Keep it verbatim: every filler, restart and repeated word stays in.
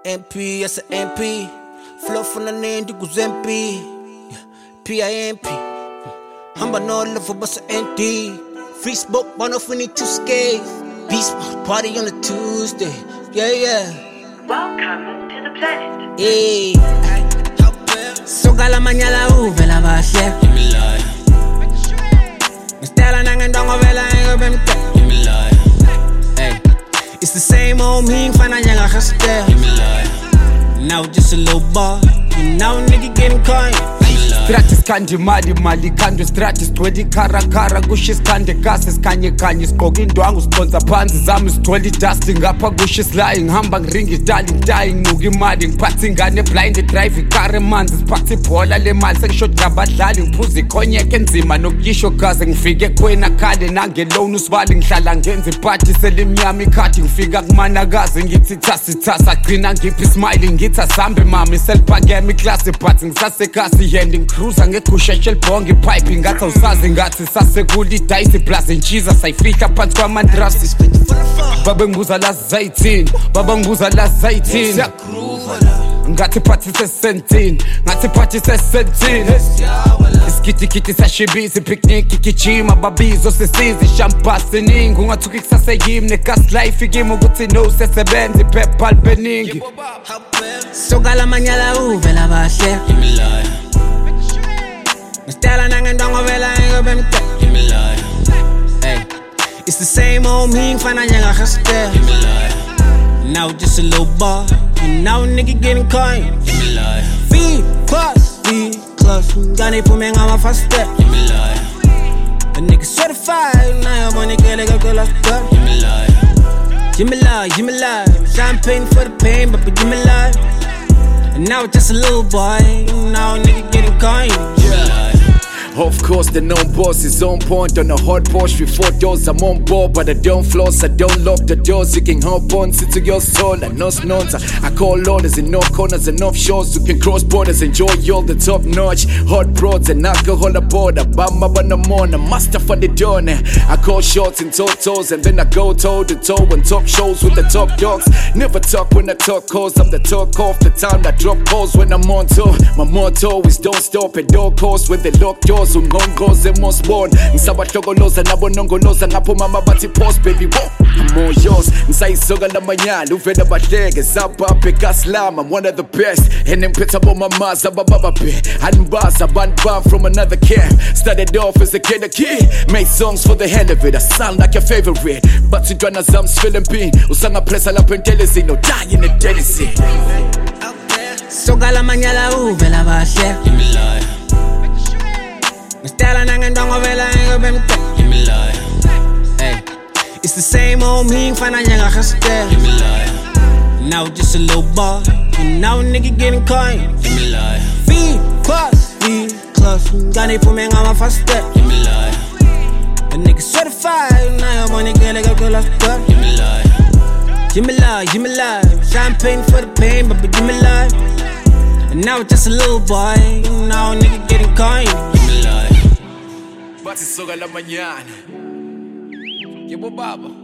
M P, yes a M P. Flow from the name to Guzempi. P I M P. Hamba no love for bus N D. Free smoke, one off we need to skate. Peace party on a Tuesday. Yeah, yeah. Welcome to the planet. Hey. Soka la mañana uvela bahle. Stella nangendongo vela ngobemte. Hey. It's the same old me, fana nyanga gaste. Now just a little boy. You know nigga getting coin. Stratis kandi mali mali kandi stratis twedi kara kara kushis kandi gases kanye kanye skogi indwangu sponsor panzi zami stoli dusting ngapha kushis lying hamba ngiringi darling dying nuki mali ngiphathi ngane blind drive ikare manzi siphathi ibhola le mali sengishot ngabadlali ngiphuza ikhonyeke enzima nokuyisho gaze ngifike kwena khale nangelone usibali ngihlala ngenza iparty selimnyama ikhathi ngifika kumanakazi ngithi thasi thasa agcina ngiphi smiling ngithi asambe mama selphakeme iclass but ngisasekasi yending cruiser ngekhusha shelbonge pipe ngathi awusazi ngathi sasekuli dice plus inchiza sayifihla phansi kwamandrasi baba ngibuza la zayithini baba ngibuza la zayithini siyagroove la ngathi phathi sesentini ngathi phathi sesentini iskiti kiti sashibisi picnic ikijima babizo sisizi champagne ningi ungathuki kusase yimi negas life igimo ukuthi no sesebenzi PayPal beningi soka la mañana uvela bahle. Stella nangendongo vela ngobemte. Hey. It's the same old me, fana nyanga gaste. Now just a little boy. You know nigga getting coin. V plus, V plus. Gani pume ngama fast step. A nigga certified. Now your money get like a girl off girl. Give me life, give me life. Champagne for the pain, but give me life. And now just a little boy. Now nigga getting coin. Yeah. Of course, the known boss is on point on a hot Porsche with four doors. I'm on board, but I don't floss. I don't lock the doors. You can hop on, sit to your soul and no snons. I call orders in no corners and off shores. You can cross borders, enjoy all the top notch hot broads and alcohol aboard. I bam up on the morning, master for the dawn. I call shots in toes and then I go toe to toe on top shows with the top dogs. Never talk when I talk calls. I'm the talk off the time I drop calls when I'm on tour. My motto is don't stop at all costs when they lock doors. Ungongoze mosborn ngisabahlokoloza nabo nongoloza ngapho mama bathi post baby wo I'm all yours ngisayisoka la manyala uvela bahleke sapaphe kaslama I'm one of the best and ngiphetha bomamaza babababe anbaza bantu from another camp started off as a kid a kid made songs for the hell of it I sound like your favorite but sidwana zam feeling pain usanga pressa lapha entelezi no die in the dead sea soka la manyala uvela bahle. Stella nangendongo vela ngobemte. Hey. It's the same old me, fana nyanga gaste. Now just a little boy. You know nigga getting coin. V plus, V plus. Gani pume ngama fast step. A nigga certified. Now your money get like a girl off girl. Give me life, give me life. Champagne for the pain, but give me life. And now just a little boy. You know nigga getting coin. Bati soga la mañana. Yebo baba.